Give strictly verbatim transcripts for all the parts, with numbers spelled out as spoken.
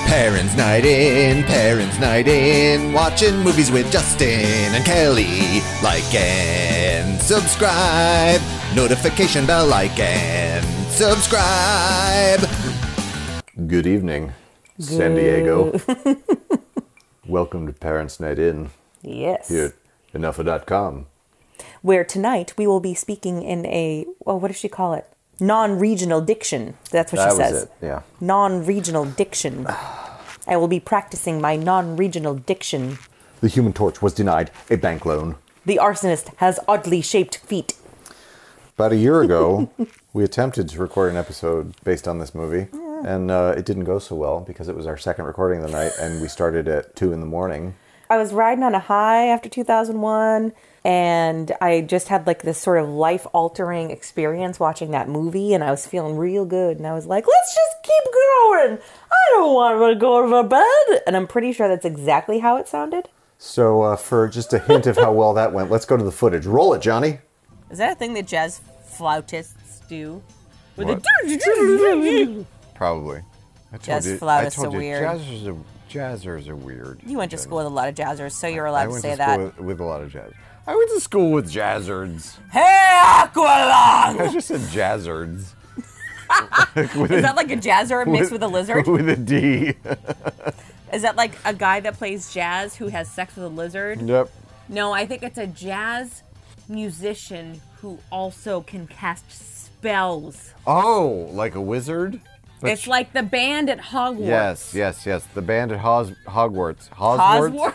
Parents' night in, parents' night in, watching movies with Justin and Kelly. Like and subscribe, notification bell, like and subscribe. Good evening, San Diego. Welcome to Parents' Night In. Yes. Here at enough dot com. Where tonight we will be speaking in a, well, what does she call it? Non-regional diction. That's what That she was says. it, yeah. Non-regional diction. I will be practicing my non-regional diction. The Human Torch was denied a bank loan. The arsonist has oddly shaped feet. About a year ago, we attempted to record an episode based on this movie, yeah. and uh, it didn't go so well because it was our second recording of the night, and we started at two in the morning. I was riding on a high after two thousand one, and I just had like this sort of life-altering experience watching that movie, and I was feeling real good, and I was like, let's just keep going. I don't want to go to bed. And I'm pretty sure that's exactly how it sounded. So uh, for just a hint of how well that went, let's go to the footage. Roll it, Johnny. Is that a thing that jazz flautists do? With What? the Probably. I told Jazz you, flautists I told are you, weird. Jazzers are, jazzers are weird. You went to school with a lot of jazzers, so you're I allowed to went say to that. school with, with a lot of jazz. I went to school with jazzards. Hey, Aqualung! I just said jazzards. Is that like a jazzer mixed with a lizard? With a D. Is that like a guy that plays jazz who has sex with a lizard? Yep. No, I think it's a jazz musician who also can cast spells. Oh, like a wizard? But It's like the band at Hogwarts. Yes, yes, yes. The band at Hos- Hogwarts. Hogwarts? Hogwarts?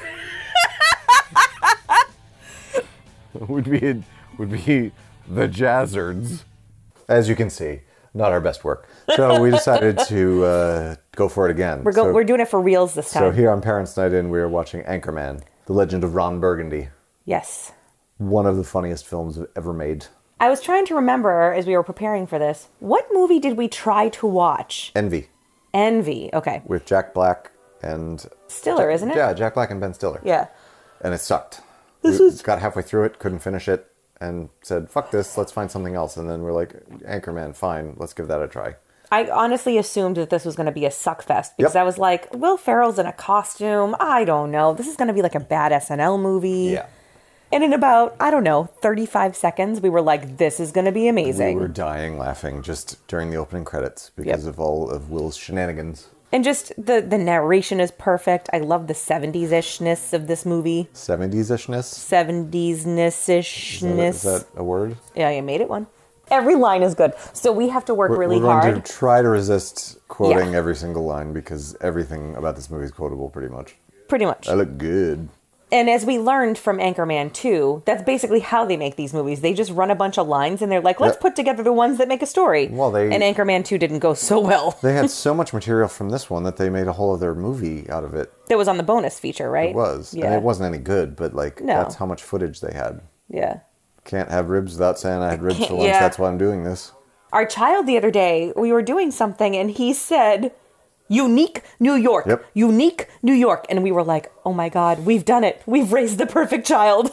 would be would be the jazzards. As you can see, not our best work. So we decided to uh, go for it again. We're, go- so, we're doing it for reals this time. so here on Parents' Night In, we are watching Anchorman, The Legend of Ron Burgundy. Yes. One of the funniest films ever made. I was trying to remember as we were preparing for this, what movie did we try to watch? Envy, Envy. Okay. with Jack Black and... Stiller, isn't it? Yeah, Jack Black and Ben Stiller. Yeah. And it sucked. This we was- got halfway through it, couldn't finish it, and said, fuck this, let's find something else. And then we're like, Anchorman, fine, let's give that a try. I honestly assumed that this was going to be a suckfest because Yep. I was like, Will Ferrell's in a costume. I don't know. This is going to be like a bad S N L movie. Yeah. And in about, I don't know, thirty-five seconds, we were like, this is going to be amazing. We were dying laughing just during the opening credits because Yep. of all of Will's shenanigans. And just the, the narration is perfect. I love the seventies-ishness of this movie. seventies-ishness? seventies-ness-ishness. Is that a word? Yeah, you made it one. Every line is good. So we have to work We're, really we're going hard. to try to resist quoting Yeah. every single line because everything about this movie is quotable pretty much. Pretty much. I look good. And as we learned from Anchorman two, that's basically how they make these movies. They just run a bunch of lines and they're like, let's Yep. put together the ones that make a story. Well, they- And Anchorman two didn't go so well. They had so much material from this one that they made a whole other movie out of it. That was on the bonus feature, right? It was. Yeah. And it wasn't any good, but like No. that's how much footage they had. Yeah. Can't have ribs without saying I had ribs Can't- for lunch. yeah. That's why I'm doing this. Our child the other day, we were doing something and he said, unique New York. Yep. Unique New York. And we were like, oh my God, we've done it. We've raised the perfect child.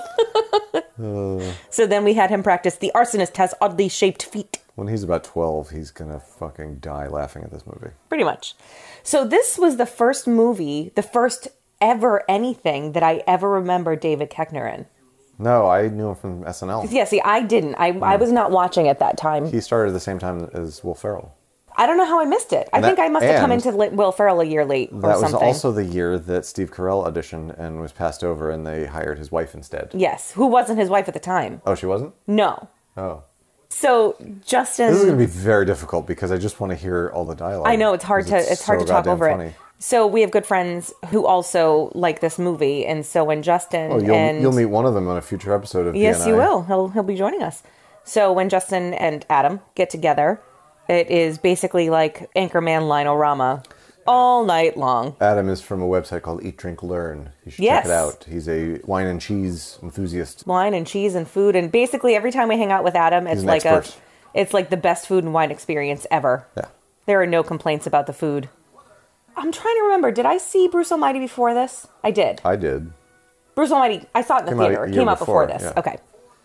Uh, So then we had him practice, the arsonist has oddly shaped feet. when he's about twelve, he's going to fucking die laughing at this movie. Pretty much. So this was the first movie, the first ever anything that I ever remember David Koechner in. No, I knew him from S N L. Yeah, see, I didn't. I, I was not watching at that time. He started at the same time as Will Ferrell. I don't know how I missed it. I And think that- I must have come and into Li- Will Ferrell a year late or That was something. also the year that Steve Carell auditioned and was passed over, and they hired his wife instead. Yes. Who wasn't his wife at the time? Oh, she wasn't? No. Oh. So Justin... This is going to be very difficult because I just want to hear all the dialogue. I know, it's hard to because it's hard so to talk goddamn over funny. it. So we have good friends who also like this movie, and so when Justin Oh, you'll, and... you'll meet one of them on a future episode of Yes, P N I. you will. He'll he'll be joining us. So when Justin and Adam get together, it is basically like Anchorman Lino-Rama all night long. Adam is from a website called Eat, Drink, Learn. You should Yes. check it out. He's a wine and cheese enthusiast. Wine and cheese and food, and basically every time we hang out with Adam, it's an like expert. a it's like the best food and wine experience ever. Yeah. There are no complaints about the food. I'm trying to remember, did I see Bruce Almighty before this? I did. I did. Bruce Almighty, I saw it in the Came out a theater. It year came out before, before, this. yeah. Okay.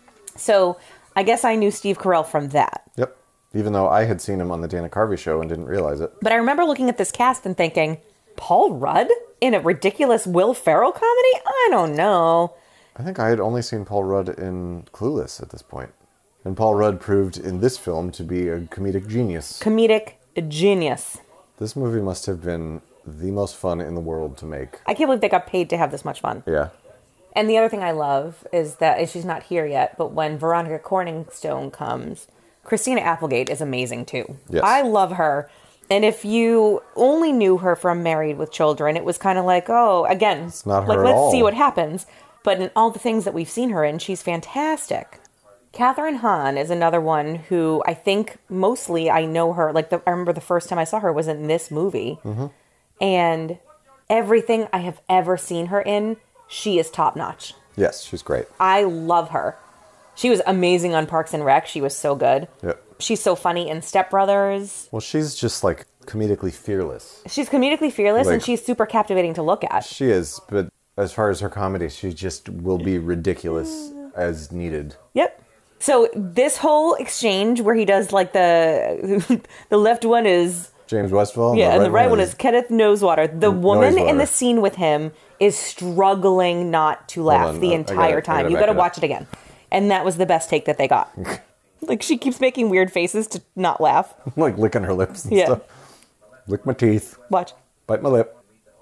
So I guess I knew Steve Carell from that. Yep. Even though I had seen him on the Dana Carvey show and didn't realize it. But I remember looking at this cast and thinking, Paul Rudd in a ridiculous Will Ferrell comedy? I don't know. I think I had only seen Paul Rudd in Clueless at this point. And Paul Rudd proved in this film to be a comedic genius. Comedic genius. This movie must have been the most fun in the world to make. I can't believe they got paid to have this much fun. Yeah. And the other thing I love is that and she's not here yet, but when Veronica Corningstone comes, Christina Applegate is amazing too. Yes. I love her. And if you only knew her from Married with Children, it was kind of like, oh, again, It's not her like at let's all. see what happens. But in all the things that we've seen her in, she's fantastic. Catherine Hahn is another one who I think mostly I know her. Like the, I remember the first time I saw her was in this movie, Mm-hmm. and everything I have ever seen her in, she is top notch. Yes, she's great. I love her. She was amazing on Parks and Rec. She was so good. Yep. She's so funny in Step Brothers. Well, she's just like comedically fearless. She's comedically fearless, and Like- she's super captivating to look at. She is, but as far as her comedy, she just will be ridiculous as needed. Yep. So this whole exchange where he does like the the left one is James Westfall. yeah, and the right one is Kenneth Nosewater. The woman in Noisewater. the scene with him is struggling not to laugh on, the I- I entire gotta- I time. gotta You back got to it up. watch it again. And that was the best take that they got. Like she keeps making weird faces to not laugh. like licking her lips and Yeah. stuff. Lick my teeth, Watch. bite my lip.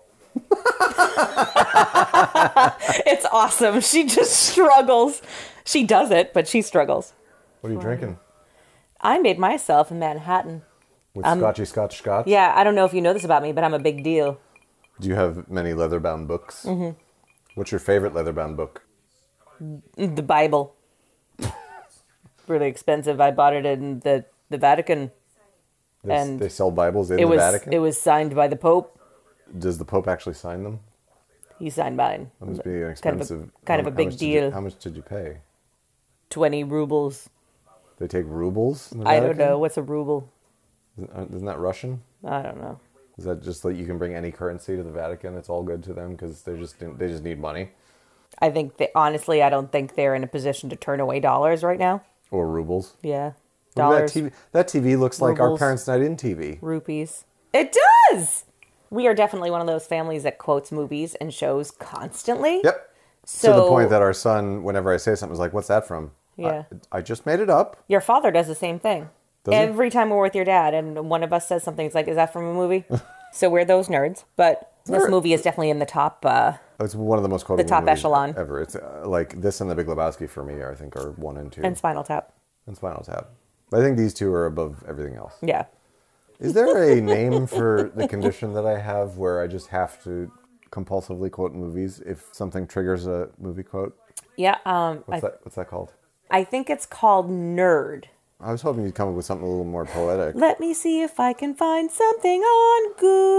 It's awesome. She just struggles. She does it, but she struggles. What are you drinking? I made myself in Manhattan. With Scotchy Scotch Scotch? Yeah, I don't know if you know this about me, but I'm a big deal. Do you have many leather-bound books? Mm-hmm. What's your favorite leather-bound book? The Bible. Really expensive. I bought it in the, the Vatican. They, And they sell Bibles in It the was Vatican? it was signed by the Pope. Does the Pope actually sign them? He signed mine. That must be an Kind of a- expensive... kind of how- a how big much did you- deal. how much did you pay? Twenty rubles. They take rubles in the I don't Vatican? know. What's a ruble? Isn't, isn't that Russian? I don't know. Is that just like you can bring any currency to the Vatican? It's all good to them because they just they just need money I think they, honestly, I don't think they're in a position to turn away dollars right now. or rubles. Yeah. Look at Dollars, That T V, that T V looks like our rubles. parents' night in T V. rupees. It does! We are definitely one of those families that quotes movies and shows constantly. Yep. So, to the point that our son, whenever I say something, is like, "What's that from?" Yeah. I, I just made it up. Your father does the same thing. Does he? Every time we're with your dad and one of us says something, it's like, is that from a movie? So we're those nerds. But this We're- movie is definitely in the top. Uh, It's one of the most quotable The top movies echelon. ever. It's uh, like this and The Big Lebowski for me, I think, are one and two. and Spinal Tap. And Spinal Tap. I think these two are above everything else. Yeah. Is there a name for the condition that I have where I just have to compulsively quote movies if something triggers a movie quote? Yeah. Um, I, What's that? What's that called? I think it's called Nerd. I was hoping you'd come up with something a little more poetic. Let me see if I can find something on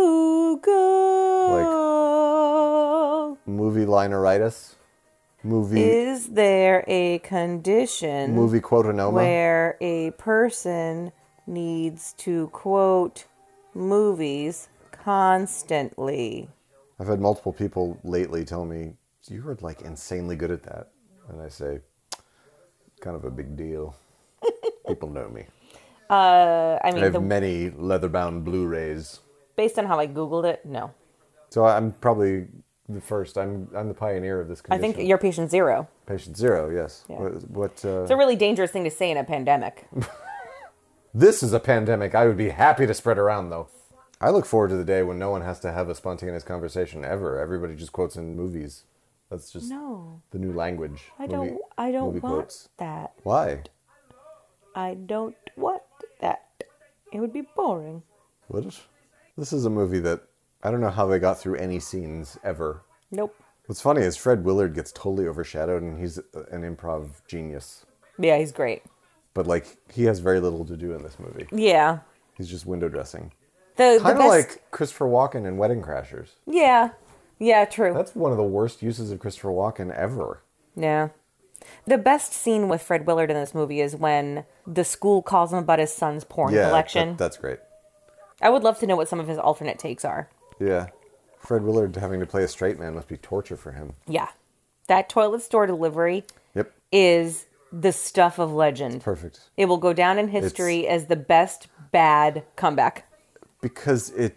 Google. Movie lineritis? Movie Is there a condition movie quotanoma? where a person needs to quote movies constantly? I've had multiple people lately tell me, you were like insanely good at that. And I say, kind of a big deal. People know me. Uh, I I mean, have the, many leather-bound Blu-rays. based on how I Googled it, no. So I'm probably the first. I'm I'm the pioneer of this I condition. think you're patient zero. Patient zero, yes. Yeah. What, what uh, It's a really dangerous thing to say in a pandemic. this is a pandemic I would be happy to spread around, though. I look forward to the day when no one has to have a spontaneous conversation ever. Everybody just quotes in movies. That's just No, the new language. I Movie- don't. I don't movie want quotes. that. Why? I don't want that. It would be boring. What? This is a movie that I don't know how they got through any scenes ever. Nope. What's funny is Fred Willard gets totally overshadowed, and he's an improv genius. Yeah, he's great. But like, he has very little to do in this movie. Yeah. He's just window dressing. The, the Kind of best. like Christopher Walken in Wedding Crashers. Yeah. Yeah. True. That's one of the worst uses of Christopher Walken ever. Yeah. The best scene with Fred Willard in this movie is when the school calls him about his son's porn Yeah, collection. that- that's great. I would love to know what some of his alternate takes are. Yeah. Fred Willard having to play a straight man must be torture for him. Yeah. That toilet store delivery Yep. is the stuff of legend. Perfect. It will go down in history as the best bad comeback. Because it's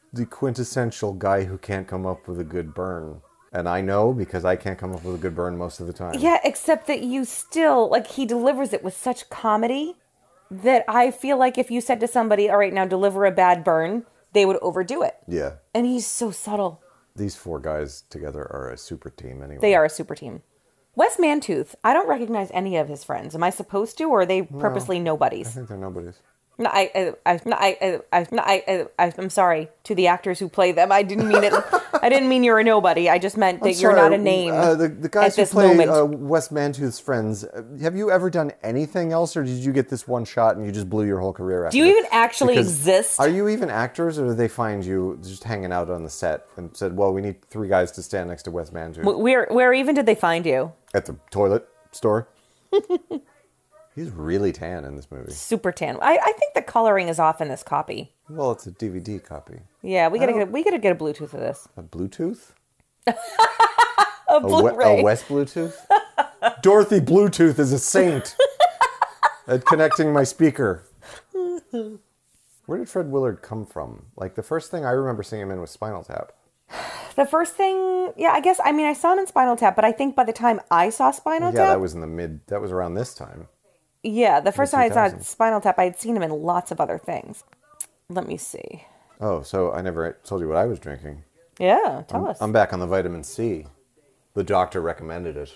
the quintessential guy who can't come up with a good burn. And I know because I can't come up with a good burn most of the time. Yeah, except that you still, like, he delivers it with such comedy that I feel like if you said to somebody, all right, now deliver a bad burn, they would overdo it. Yeah. And he's so subtle. These four guys together are a super team anyway. They are a super team. Wes Mantooth, I don't recognize any of his friends. Am I supposed to, or are they purposely no, nobodies? I think they're nobodies. No, I, I, I, no, I, I, no, I, I, I'm sorry to the actors who play them. I didn't mean it. I didn't mean you're a nobody. I just meant that I'm you're sorry, not a name. Uh, the, the guys at who this play moment. uh, Wes Mantooth's friends, uh, have you ever done anything else, or did you get this one shot and you just blew your whole career after Do you it? even actually Because exist? Are you even actors, or did they find you just hanging out on the set and said, well, we need three guys to stand next to Wes Mantooth? Where, where even did they find you? At the toilet store. He's really tan in this movie. Super tan. I, I think the coloring is off in this copy. Well, it's a D V D copy. Yeah, we gotta get we gotta get a Bluetooth of this. A Bluetooth? A A, we- Blu-ray. a West Bluetooth? Dorothy Bluetooth is a saint at connecting my speaker. Where did Fred Willard come from? Like, the first thing I remember seeing him in was Spinal Tap. The first thing, yeah, I guess, I mean, I saw him in Spinal Tap, but I think by the time I saw Spinal Yeah, Tap, that was in the mid, that was around this time. yeah, the first time I saw two thousands. Spinal Tap, I had seen him in lots of other things. Let me see. Oh, so I never told you what I was drinking. Yeah, tell us. I'm back on the vitamin C. The doctor recommended it.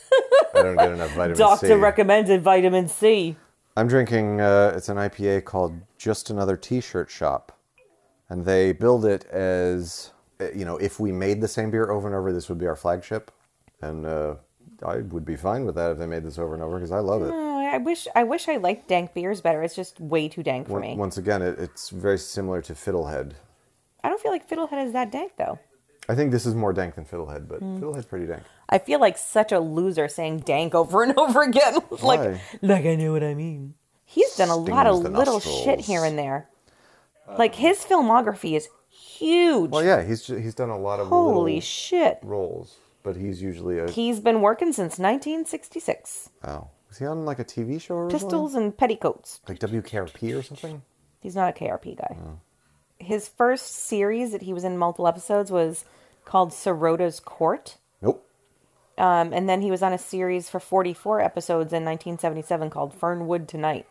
I don't get enough vitamin C. Doctor recommended vitamin C. I'm drinking, uh, it's an I P A called Just Another T-Shirt Shop. And they build it as, uh, you know, if we made the same beer over and over, this would be our flagship. And uh, I would be fine with that if they made this over and over, because I love it. Oh, I wish I wish I liked dank beers better. It's just way too dank for me. Once again, it, it's very similar to Fiddlehead. I don't feel like Fiddlehead is that dank, though. I think this is more dank than Fiddlehead, but Hmm. Fiddlehead's pretty dank. I feel like such a loser saying dank over and over again. like, Why? like I know what I mean. He's done a lot of Stings the little nostrils. shit here and there. Like, his filmography is huge. Well, yeah, he's he's done a lot of Holy little shit. roles, but he's usually a... He's been working since nineteen sixty-six. Oh. Was he on like a T V show or something? Pistols and Petticoats. Like W K R P or something? He's not a K R P guy. Oh. His first series that he was in multiple episodes was called Sorota's Court. Nope. Um, and then he was on a series for forty-four episodes in nineteen seventy-seven called Fernwood Tonight.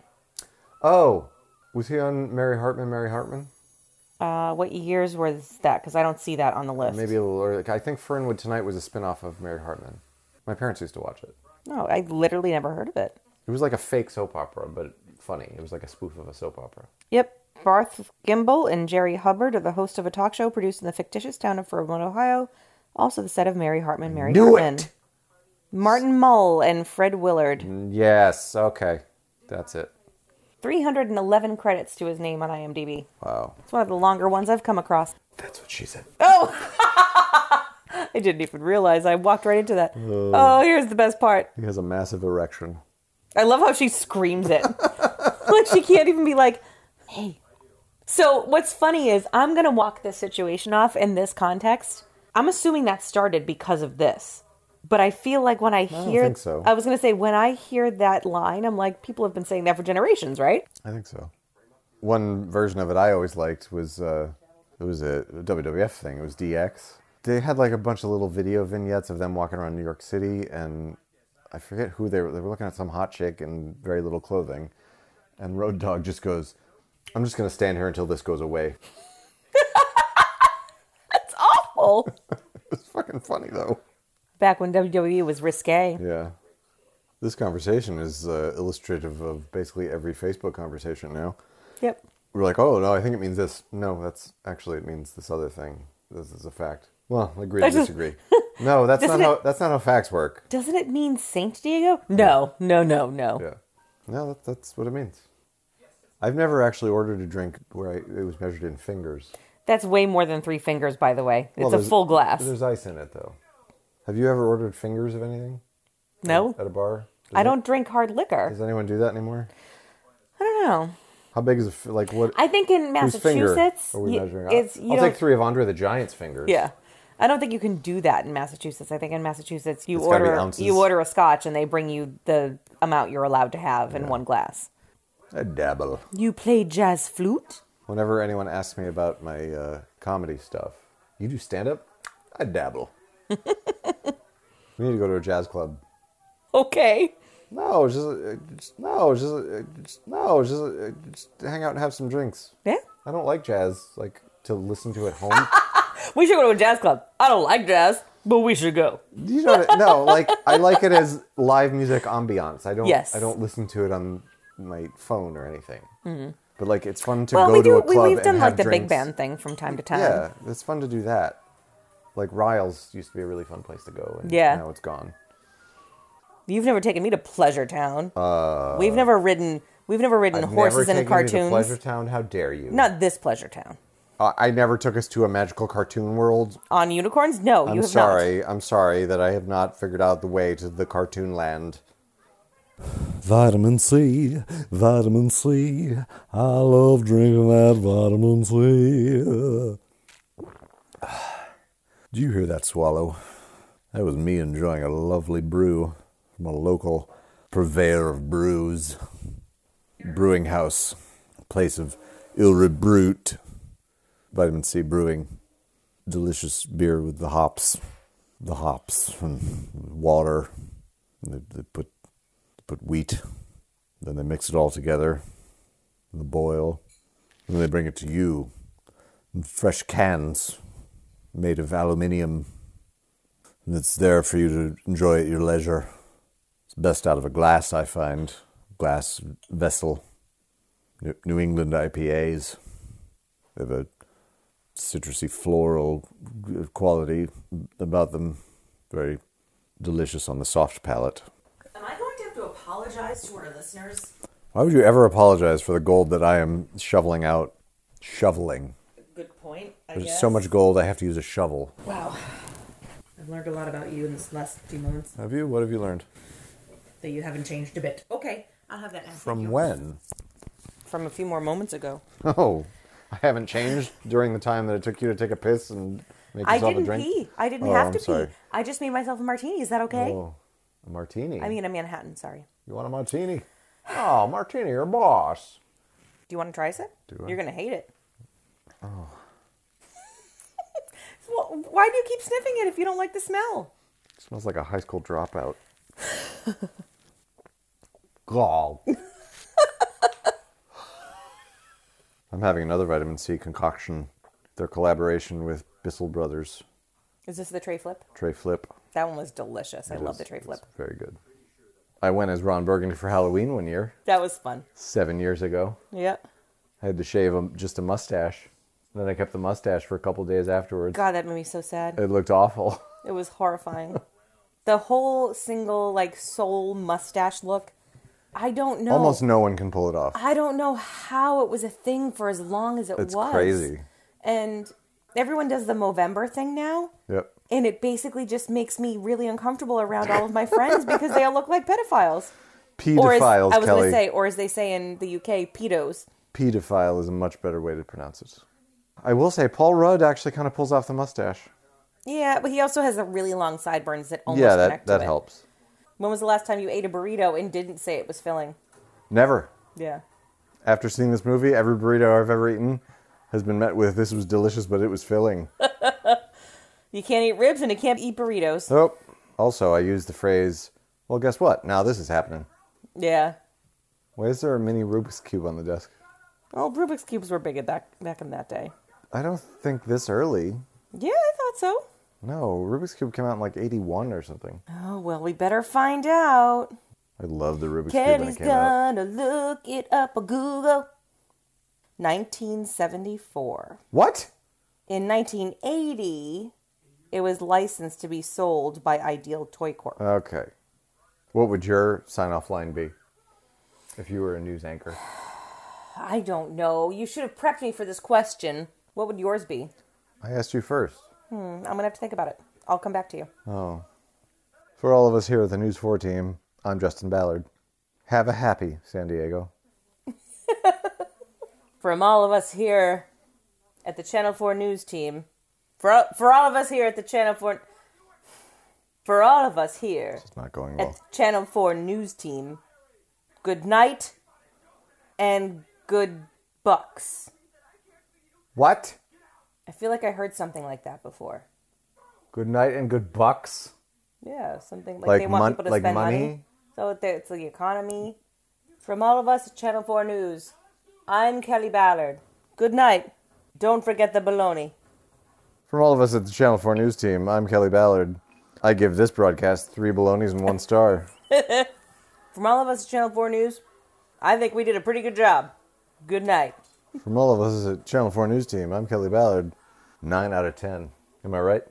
Oh, was he on Mary Hartman, Mary Hartman? Uh, what years was that? Because I don't see that on the list. Maybe a little early. I think Fernwood Tonight was a spin-off of Mary Hartman. My parents used to watch it. No, I literally never heard of it. It was like a fake soap opera, but funny. It was like a spoof of a soap opera. Yep. Barth Gimble and Jerry Hubbard are the host of a talk show produced in the fictitious town of Fernwood, Ohio. Also the set of Mary Hartman, Mary Knew Hartman. it! Martin Mull and Fred Willard. Yes, okay. That's it. three hundred eleven credits to his name on IMDb. Wow. It's one of the longer ones I've come across. That's what she said. Oh! I didn't even realize. I walked right into that. Oh, oh here's the best part. He has a massive erection. I love how she screams it. Like, she can't even be like, hey. So what's funny is I'm going to walk this situation off in this context. I'm assuming that started because of this. But I feel like when I hear... I think so. I was going to say, when I hear that line, I'm like, people have been saying that for generations, right? I think so. One version of it I always liked was, uh, it was a W W F thing. It was D X. They had like a bunch of little video vignettes of them walking around New York City, and I forget who they were. They were looking at some hot chick in very little clothing. And Road Dogg just goes, I'm just going to stand here until this goes away. That's awful. It's fucking funny, though. Back when W W E was risque. Yeah. This conversation is uh, illustrative of basically every Facebook conversation now. Yep. We're like, oh, no, I think it means this. No, that's actually, it means this other thing. This is a fact. Well, agree to That's just- disagree. No, that's not Doesn't how it- that's not how facts work. Doesn't it mean Saint Diego? No, no, no, no. Yeah. No, that, that's what it means. I've never actually ordered a drink where I, it was measured in fingers. That's way more than three fingers, by the way. It's Well, a there's- full glass. There's ice in it, though. Have you ever ordered fingers of anything? No, At a bar? Does I it- don't drink hard liquor. Does anyone do that anymore? I don't know. How big is a, f- like, what? I think in whose finger Massachusetts, are we you- measuring? it's I'll, you I'll don't. take three of Andre the Giant's fingers. Yeah, I don't think you can do that in Massachusetts. I think in Massachusetts you It's gotta be order ounces. you order a scotch and they bring you the amount you're allowed to have in one glass. A dabble. You play jazz flute? Whenever anyone asks me about my uh, comedy stuff, you do stand-up? I dabble. We need to go to a jazz club. Okay. No, it's just, uh, just no, it's just, uh, just no, it's just, uh, just hang out and have some drinks. Yeah. I don't like jazz, like to listen to at home. We should go to a jazz club. I don't like jazz, but we should go. You know, no, like I like it as live music ambiance. I don't, Yes. I don't listen to it on my phone or anything. Mm-hmm. But like, it's fun to Well, go we to do. a We, club we've done and like have the drinks. big band thing from time to time. Yeah, it's fun to do that. Like Riles used to be a really fun place to go, and Yeah. now it's gone. You've never taken me to Pleasure Town. Uh, we've never ridden. We've never ridden I've horses never in taken you to cartoons. Pleasure Town. How dare you? Not this Pleasure Town. Uh, I never took us to a magical cartoon world. On unicorns? No, you I'm have sorry. I'm sorry that I have not figured out the way to the cartoon land. Vitamin C, vitamin C. I love drinking that vitamin C. Did you hear that, Swallow? That was me enjoying a lovely brew from a local purveyor of brews. Brewing House, a place of Ilre Brut. Vitamin C Brewing. Delicious beer with the hops. The hops and water. And they, they put put wheat. Then they mix it all together. The boil. And then they bring it to you in fresh cans made of aluminium. And it's there for you to enjoy at your leisure. It's best out of a glass, I find. Glass vessel. New England I P As. They have a citrusy floral quality about them. Very delicious on the soft palate. Am I going to have to apologize to our listeners? Why would you ever apologize for the gold that I am shoveling out? Shoveling. Good point. I There's guess. so much gold I have to use a shovel. Wow. I've learned a lot about you in this last few moments. Have you? What have you learned? That you haven't changed a bit. Okay, I'll have that now. From Thank you. when? From a few more moments ago. Oh, I haven't changed during the time that it took you to take a piss and make I yourself a didn't drink? pee. I didn't Oh, have I'm to sorry. pee. I just made myself a martini. Is that okay? Oh, a martini. I mean, a Manhattan. Sorry. You want a martini? Oh, martini, your boss. Do you want to try it? Do I? You're gonna hate it. Oh. Well, why do you keep sniffing it if you don't like the smell? It smells like a high school dropout. Gall. I'm having another vitamin C concoction. Their collaboration with Bissell Brothers. Is this the tray flip? Tray Flip. That one was delicious. I It love is- the tray flip. it's very good. I went as Ron Burgundy for Halloween one year, That was fun. seven years ago. Yeah. I had to shave a, just a mustache. And then I kept the mustache for a couple days afterwards. God, that made me so sad. It looked awful. It was horrifying. The whole single, like, soul mustache look. I don't know. Almost no one can pull it off. I don't know how it was a thing for as long as it It's was. crazy. And everyone does the Movember thing now. Yep. And it basically just makes me really uncomfortable around all of my friends because they all look like pedophiles. Or as, Pedophiles, I was Kelly. going to say, or as they say in the U K, pedos. Pedophile is a much better way to pronounce it. I will say, Paul Rudd actually kind of pulls off the mustache. Yeah, but he also has a really long sideburns that almost yeah, that, connect to that it. helps. When was the last time you ate a burrito and didn't say it was filling? Never. Yeah. After seeing this movie, every burrito I've ever eaten has been met with, this was delicious, but it was filling. You can't eat ribs and you can't eat burritos. Oh, also, I used the phrase, well, guess what? Now this is happening. Yeah. Why is there a mini Rubik's Cube on the desk? Oh, Rubik's Cubes were big at that, back in that day. I don't think this early. Yeah, I thought so. No, Rubik's Cube came out in like eighty-one or something. Oh, well, we better find out. I love the Rubik's Cube when Kelly's it came out. gonna look it up on Google. nineteen seventy-four. What? In nineteen eighty, it was licensed to be sold by Ideal Toy Corp. Okay. What would your sign-off line be if you were a news anchor? I don't know. You should have prepped me for this question. What would yours be? I asked you first. Hmm, I'm gonna have to think about it. I'll come back to you. Oh. For all of us here at the News four team, I'm Justin Ballard. Have a happy San Diego. From all of us here at the Channel four News team, for for all of us here at the Channel four, for all of us here It's not going at well. the Channel four News team, good night and good bucks. What? I feel like I heard something like that before. Good night and good bucks. Yeah, something like, Like they want mon- people to like spend money. money? So it- it's the economy. From all of us at Channel four News, I'm Kelly Ballard. Good night. Don't forget the baloney. From all of us at the Channel four News team, I'm Kelly Ballard. I give this broadcast three balonies and one star. From all of us at Channel four News, I think we did a pretty good job. Good night. From all of us at Channel four News team, I'm Kelly Ballard. Nine out of ten. Am I right?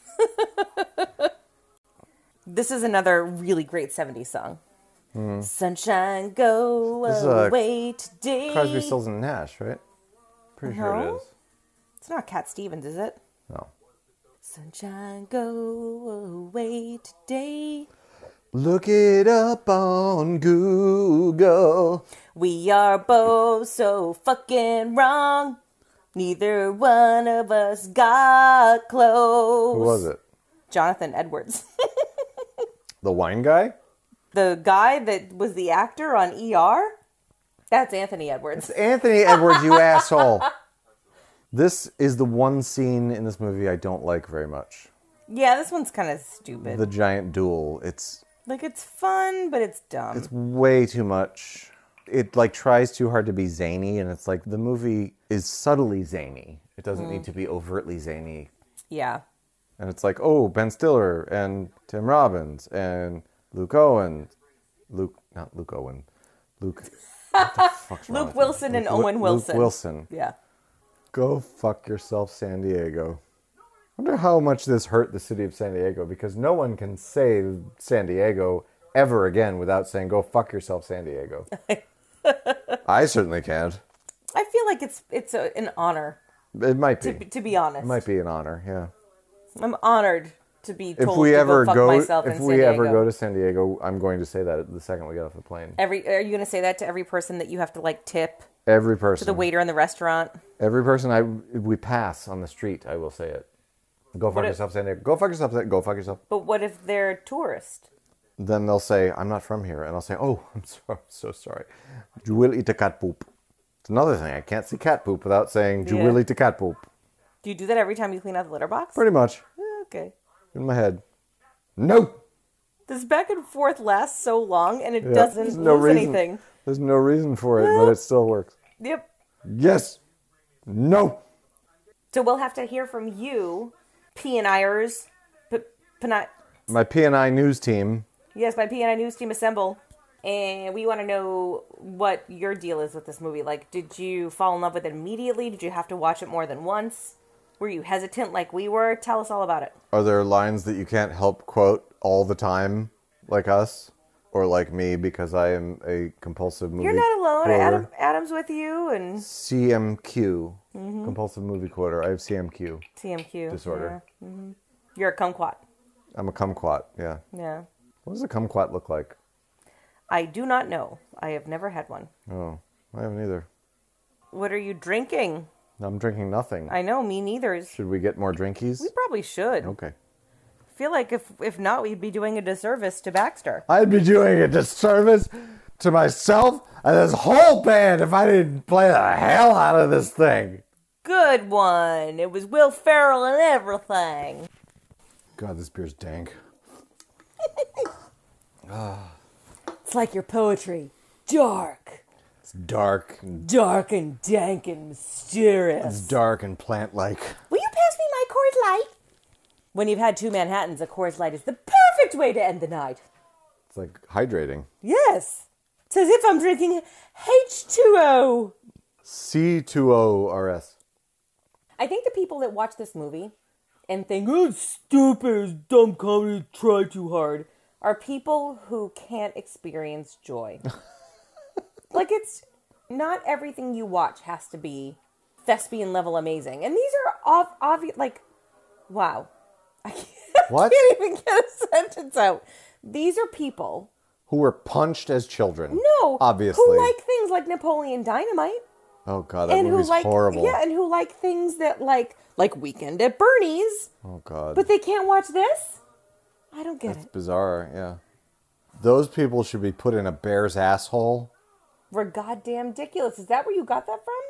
This is another really great seventies song. Mm. Sunshine, go This is, uh, away today. Crosby, Stills, and Nash, right? Pretty sure it No. is. It's not Cat Stevens, is it? No. Sunshine, go away today. Look it up on Google. We are both so fucking wrong. Neither one of us got close. Who was it? Jonathan Edwards. The wine guy? The guy that was the actor on E R? That's Anthony Edwards. It's Anthony Edwards, you asshole. This is the one scene in this movie I don't like very much. Yeah, this one's kind of stupid. The giant duel. It's Like, it's fun, but it's dumb. it's way too much. It like tries too hard to be zany, and it's like the movie is subtly zany. It doesn't Mm. need to be overtly zany. Yeah. And it's like, oh, Ben Stiller and Tim Robbins and Luke Owen. Luke, not Luke Owen. Luke. What the fuck's wrong Luke with Wilson me? and Luke Owen Wi- Wilson. Luke Wilson. Yeah. Go fuck yourself, San Diego. I wonder how much this hurt the city of San Diego, because no one can say San Diego ever again without saying, go fuck yourself, San Diego. I certainly can't. I feel like it's it's a, an honor, It might to, be. to be honest. It might be an honor, yeah. I'm honored to be If told we to ever go fuck go, myself if in we San ever Diego. go to San Diego, I'm going to say that the second we get off the plane. Every, are you going to say that to every person that you have to, like, tip? Every person. To the waiter in the restaurant? Every person I we pass on the street, I will say it. Go fuck What if- yourself, San Diego. Go fuck yourself. Go fuck yourself. But what if they're tourist? Then they'll say, I'm not from here. And I'll say, oh, I'm so, so sorry. You will eat a cat poop. It's another thing. I can't see cat poop without saying, you Yeah. will eat a cat poop. Do you do that every time you clean out the litter box? Pretty much. Eh, Okay. In my head. No. This back and forth lasts so long, and it Yeah, doesn't there's no lose reason. anything. There's no reason for it, but it still works. Yep. Yes. No. So we'll have to hear from you, P and Iers. P- P- My P and I news team. yes, my P and I news team assemble. And we want to know what your deal is with this movie. Like, did you fall in love with it immediately? Did you have to watch it more than once? Were you hesitant like we were? Tell us all about it. Are there lines that you can't help quote all the time, like us? Or like me, because I am a compulsive movie You're not alone. quoter? Adam, Adam's with you, and C M Q. Mm-hmm. Compulsive movie quoter. I have C M Q. C M Q. Disorder. Yeah. Mm-hmm. You're a kumquat. I'm a kumquat, yeah. Yeah. What does a kumquat look like? I do not know. I have never had one. Oh, I haven't either. What are you drinking? I'm drinking nothing. I know, me neither. Should we get more drinkies? We probably should. Okay. Feel like if if not, we'd be doing a disservice to Baxter. I'd be doing a disservice to myself and this whole band if I didn't play the hell out of this thing. Good one. It was Will Ferrell and everything. God, this beer's dank. It's like your poetry. Dark. It's dark. And, Dark and dank and mysterious. it's dark and plant-like. Will you pass me my Coors Light? When you've had two Manhattans, a Coors Light is the perfect way to end the night. It's like hydrating. Yes. It's as if I'm drinking H two O. C two O R S. I think the people that watch this movie and think, oh, it's stupid, it's dumb comedy, try too hard, are people who can't experience joy. Like, it's not everything you watch has to be thespian level amazing. And these are ob- obvious, like, wow. I can't, What? I can't even get a sentence out. These are people, Who were punched as children. no, Obviously. who like things like Napoleon Dynamite. Oh god, that And who movie's like, horrible. yeah, and who like things that like, like Weekend at Bernie's, Oh god. but they can't watch this? I don't get That's it. bizarre, yeah. Those people should be put in a bear's asshole. We're goddamn ridiculous. Is that where you got that from?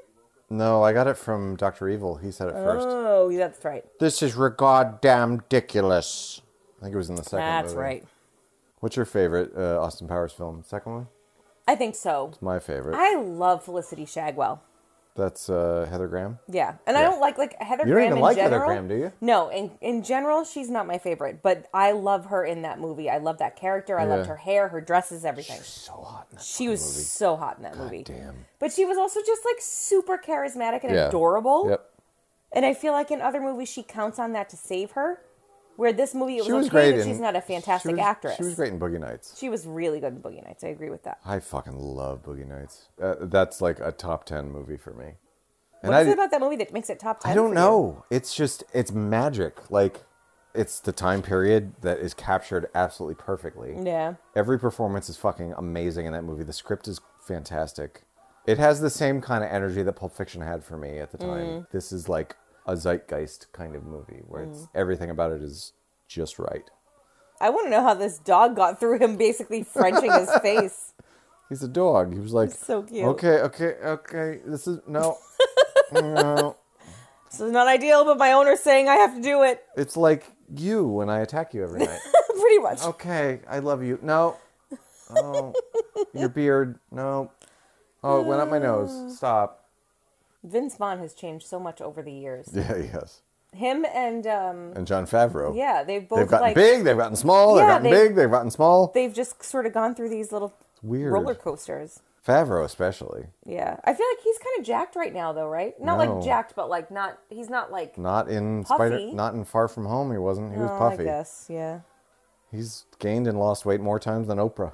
No, I got it from Doctor Evil. He said it first. Oh, that's right. This is goddamn ridiculous. I think it was in the second That's movie. right. What's your favorite uh, Austin Powers film? Second one? I think so. My favorite. I love Felicity Shagwell. That's uh, Heather Graham. Yeah, and I Yeah. don't like like Heather You don't Graham even in like general. Heather Graham, do you? No, in in general, she's not my favorite, but I love her in that movie. I love that character. I loved Yeah. her hair, her dresses, everything. So hot in that She was movie. so hot in that movie. Damn. But she was also just like super charismatic and Yeah. adorable. Yep. And I feel like in other movies she counts on that to save her. Where this movie, it was, She was okay great that in, she's not a fantastic she was, actress. She was great in Boogie Nights. She was really good in Boogie Nights. I agree with that. I fucking love Boogie Nights. Uh, that's like a top ten movie for me. And What is I, it about that movie that makes it top ten? I don't know. It's just, it's magic. Like, it's the time period that is captured absolutely perfectly. Yeah. Every performance is fucking amazing in that movie. The script is fantastic. It has the same kind of energy that Pulp Fiction had for me at the time. Mm. This is like a zeitgeist kind of movie where it's Mm. everything about it is just right. I want to know how this dog got through him basically Frenching his face. He's a dog. He was like, so cute. Okay, okay, okay. This is no, no. This is not ideal, but my owner's saying I have to do it. It's like you when I attack you every night. Pretty much. Okay, I love you. No. Oh, your beard. No. Oh, it went up my nose. Stop. Vince Vaughn has changed so much over the years. Yeah, yes. Him and um And John Favreau. yeah, they've both They've gotten like big, they've gotten small, they've Yeah, gotten they- big, they've gotten small. they've just sort of gone through these little weird. roller coasters. Favreau especially. Yeah. I feel like he's kind of jacked right now though, right? Not No. like jacked, but like not he's not like Not in Puffy. Spider not in Far From Home he wasn't. He was Oh, puffy. I guess, yeah. He's gained and lost weight more times than Oprah.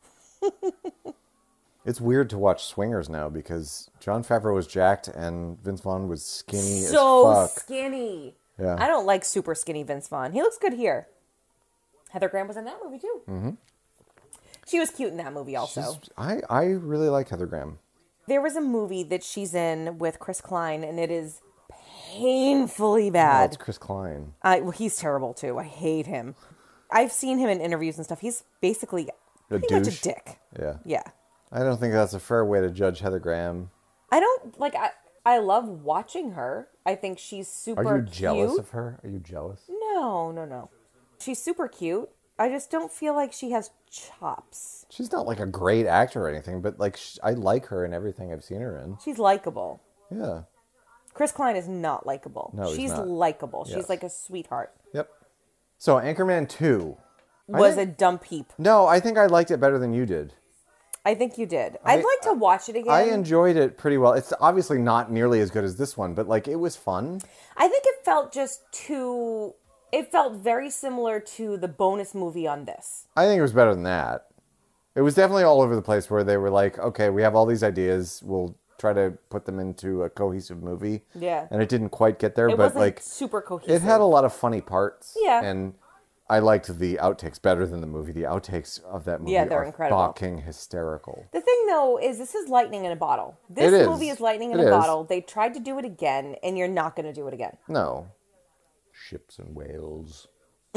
It's weird to watch Swingers now because John Favreau was jacked and Vince Vaughn was skinny So as fuck. skinny. Yeah. I don't like super skinny Vince Vaughn. He looks good here. Heather Graham was in that movie too. Mm-hmm. She was cute in that movie also. She's- I, I really like Heather Graham. There was a movie that she's in with Chris Klein, and it is painfully Oh, bad. it's Chris Klein. I, well, he's terrible too. I hate him. I've seen him in interviews and stuff. He's basically A pretty much a douche? dick. Yeah. Yeah. I don't think that's a fair way to judge Heather Graham. I don't like. I I love watching her. I think she's super. Are you jealous cute. of her? Are you jealous? No, no, no. She's super cute. I just don't feel like she has chops. She's not like a great actor or anything, but like sh- I like her in everything I've seen her in. She's likable. Yeah. Chris Klein is not likable. No, he's she's not. likable. She's Yes. like a sweetheart. Yep. So Anchorman two. I Was think- a dump heap. No, I think I liked it better than you did. I think you did. I'd I- like to watch it again. I enjoyed it pretty well. It's obviously not nearly as good as this one, but like it was fun. I think it felt just too. It felt very similar to the bonus movie on this. I think it was better than that. It was definitely all over the place where they were like, okay, we have all these ideas. We'll try to put them into a cohesive movie. Yeah. And it didn't quite get there, It but wasn't like super cohesive. it had a lot of funny parts. Yeah. And I liked the outtakes better than the movie. The outtakes of that movie Yeah, they're are incredible. fucking hysterical. The thing, though, is this is lightning in a bottle. This It is. movie is lightning in It a is. bottle. They tried to do it again, and you're not going to do it again. No. Ships and whales.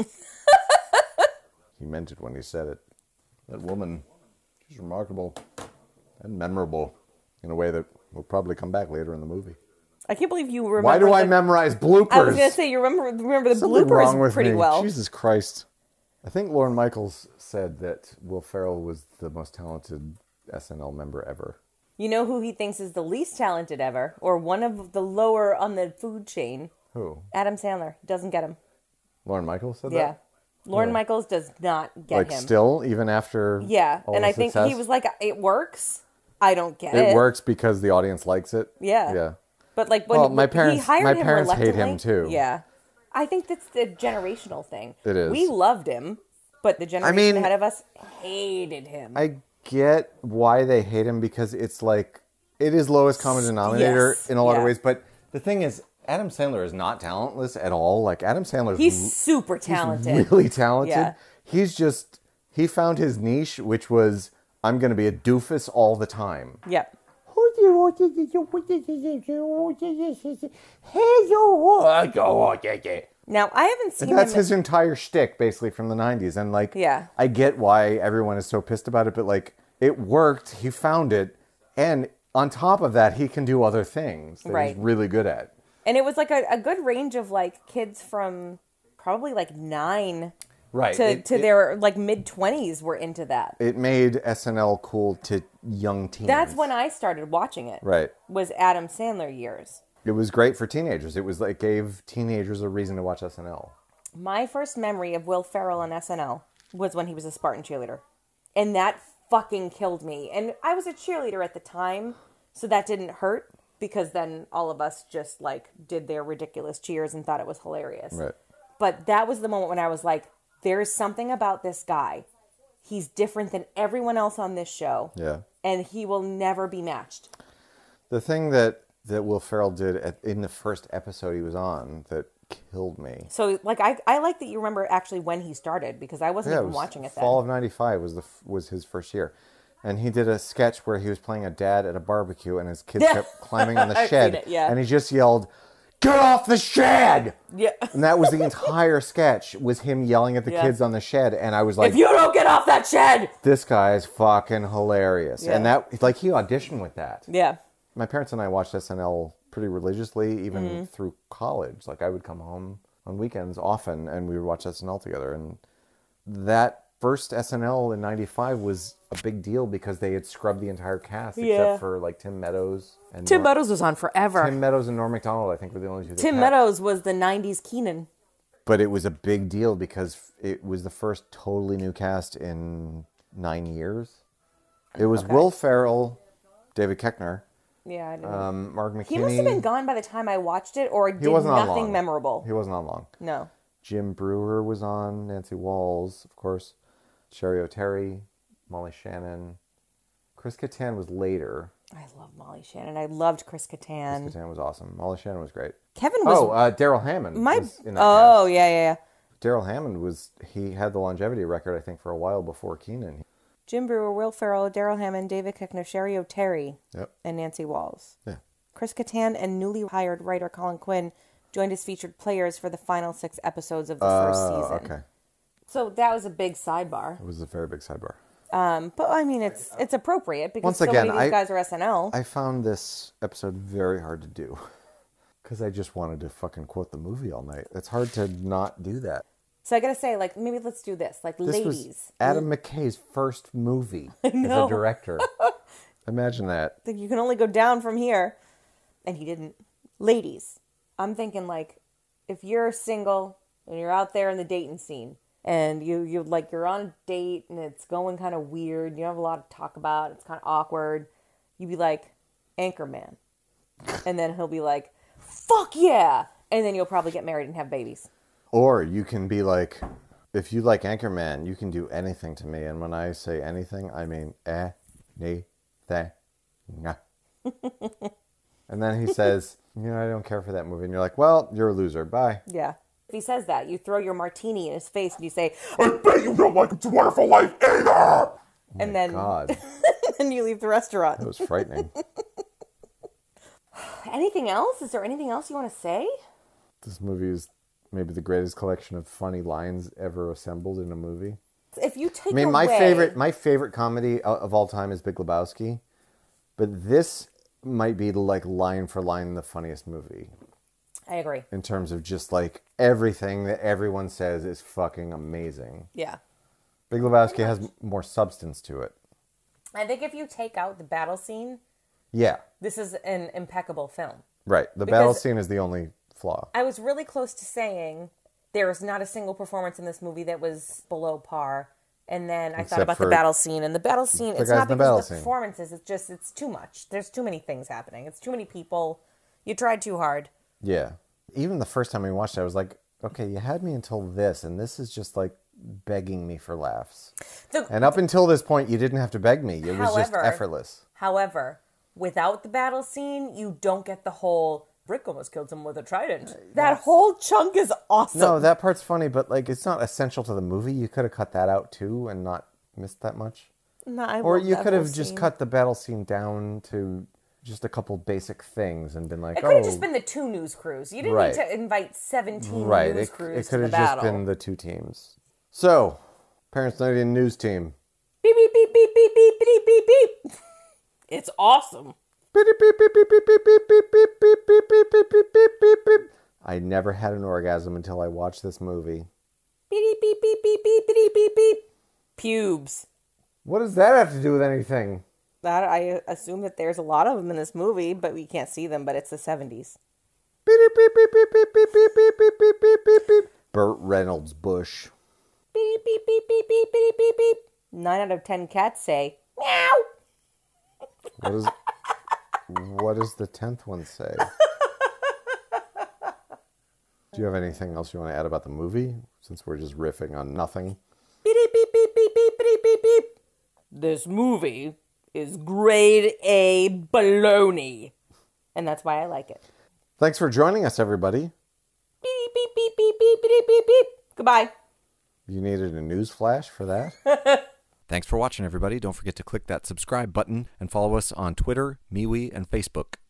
He meant it when he said it. That woman, she's remarkable and memorable in a way that will probably come back later in the movie. I can't believe you remember. Why do I the- memorize bloopers? I was going to say you remember remember the Something wrong bloopers with pretty me. well. Jesus Christ. I think Lorne Michaels said that Will Ferrell was the most talented S N L member ever. You know who he thinks is the least talented ever, or one of the lower on the food chain? Who? Adam Sandler doesn't get him. Lorne Michaels said Yeah, that? Lorne Yeah. Michaels does not get Like him. still, even after yeah, all and the I think success? he was like, "It works." I don't get It it. works because the audience likes it. Yeah. Yeah. But like when Well, my he parents- hired my him parents hate him, reluctantly- too. Yeah, I think that's the generational thing. It is. We loved him, but the generation mean- ahead of us hated him. I get why they hate him because it's like it is lowest common denominator Yes, in a lot yeah. of ways. But the thing is, Adam Sandler is not talentless at all. Like Adam Sandler, He's super talented. really talented. Yeah. He's just he found his niche, which was I'm going to be a doofus all the time. Yep. Now I haven't seen And that's him. his entire shtick, basically, from the nineties. And, like, Yeah. I get why everyone is so pissed about it, but, like, it worked. He found it. And on top of that, he can do other things that Right. he's really good at. And it was like a, a good range of like kids from probably like nine Right. to, It- to it- their like mid twenties were into that. It made S N L cool to young teens. That's when I started watching it. Right. Was Adam Sandler years. It was great for teenagers. It was like gave teenagers a reason to watch S N L. My first memory of Will Ferrell on S N L was when he was a Spartan cheerleader. And that fucking killed me. And I was a cheerleader at the time, so that didn't hurt because then all of us just like did their ridiculous cheers and thought it was hilarious. Right. But that was the moment when I was like, there's something about this guy. He's different than everyone else on this show. Yeah. And he will never be matched. The thing that, that Will Ferrell did at, in the first episode he was on that killed me. So, like, I, I like that you remember actually when he started because I wasn't Yeah, it even was watching it then. Fall of ninety-five was the f- was his first year. And he did a sketch where he was playing a dad at a barbecue and his kids Yeah. kept climbing on the I've shed. seen it, yeah. And he just yelled, "Get off the shed!" Yeah. And that was the entire sketch, was him yelling at the Yeah. kids on the shed. And I was like, If you don't get off that shed! this guy is fucking hilarious. Yeah. And that, like, he auditioned with that. Yeah. My parents and I watched S N L pretty religiously, even Mm-hmm. through college. Like, I would come home on weekends often, and we would watch S N L together. And that first S N L in ninety-five was a big deal because they had scrubbed the entire cast Yeah. except for, like, Tim Meadows. And Tim Nor- Meadows was on forever. Tim Tim, Meadows and Norm Macdonald, I think, were the only two they kept. Meadows was the nineties Keenan. But it was a big deal because it was the first totally new cast in nine years. It was Okay. Will Ferrell, David Koechner, Yeah, I didn't. um, Mark McKinney. he must have been gone by the time I watched it or did He wasn't on nothing long. memorable. He wasn't on long. No. Jim Brewer was on, Nancy Walls, of course, Sherry O'Terry, Molly Shannon. Chris Kattan was later. I love Molly Shannon. I loved Chris Kattan. Chris Kattan was awesome. Molly Shannon was great. Kevin was Oh, uh, Daryl Hammond my was in that Oh, cast. yeah, yeah, yeah. Daryl Hammond was, he had the longevity record, I think, for a while before Keenan. Jim Brewer, Will Ferrell, Daryl Hammond, David Koechner, Sherry O'Terry, Yep. and Nancy Walls. Yeah. Chris Kattan and newly hired writer Colin Quinn joined as featured players for the final six episodes of the first Oh, season. okay. So that was a big sidebar. It was a very big sidebar. Um, but I mean, it's it's appropriate because Once so again, many of these I- guys are S N L. I found this episode very hard to do because I just wanted to fucking quote the movie all night. It's hard to not do that. so I gotta say, like, maybe let's do this. Like, This ladies. was Adam McKay's first movie as know. a director. Imagine that. Think you can only go down from here. And he didn't. Ladies, I'm thinking like if you're single and you're out there in the dating scene and you you like you're on a date and it's going kind of weird, you don't have a lot to talk about, it's kind of awkward, you'd be like, Anchorman. And then he'll be like, fuck yeah. And then you'll probably get married and have babies. Or you can be like, if you like Anchorman, you can do anything to me. And when I say anything, I mean eh, ni, the, nga. And then he says, you know, I don't care for that movie. And you're like, well, you're a loser. Bye. Yeah. If he says that, you throw your martini in his face and you say, I bet you don't like It's a Wonderful Life either! and then God, that and you leave the restaurant. was frightening. Anything else? Is there anything else you want to say? This movie is maybe the greatest collection of funny lines ever assembled in a movie. If you take I mean, my away- favorite, my favorite comedy o- of all time is Big Lebowski, but this might be like line for line the funniest movie I agree. in terms of just like everything that everyone says is fucking amazing. Yeah. Big Lebowski has m- more substance to it. I think if you take out the battle scene, Yeah, this is an impeccable film. right. The battle Because- scene is the only flaw. I was really close to saying there is not a single performance in this movie that was below par. And then I thought Except about the for battle scene, and the battle scene, the it's guys not in the because battle of the scene. performances, it's just, it's too much. There's too many things happening. It's too many people. You tried too hard. Yeah. Even the first time we watched it, I was like, okay, you had me until this, and this is just like begging me for laughs. The, And up until this point, you didn't have to beg me. It was just However- effortless. However, without the battle scene, you don't get the whole, Rick almost killed someone with a trident. That whole chunk is awesome. No, that part's funny, but like it's not essential to the movie. You could have cut that out too and not missed that much. No, I Or love you that could whole have just scene. cut the battle scene down to just a couple basic things and been like, It could oh, have just been the two news crews. You didn't Right. need to invite seventeen right. news It, crews it to could the have just battle. been the two teams. So, Parents Night In news team. Beep beep beep beep beep beep beep beep beep. It's awesome. I never had an orgasm until I watched this movie. Beep, beep, beep, beep, beep, beep, beep, beep. Pubes. What does that have to do with anything? That I assume that there's a lot of them in this movie, but we can't see them, but it's the seventies. Burt Reynolds Bush. Beep, beep, beep, beep, beep, beep, beep, beep. Nine out of ten cats say, meow. What is, what does the tenth one say? Do you have anything else you want to add about the movie, since we're just riffing on nothing? Beep, beep, beep, beep, beep, beep, beep, beep. This movie is grade A baloney. And that's why I like it. Thanks for joining us, everybody. Beep, beep, beep, beep, beep, beep, beep, beep. Goodbye. You needed a news flash for that? Thanks for watching, everybody. Don't forget to click that subscribe button and follow us on Twitter, MeWe, and Facebook.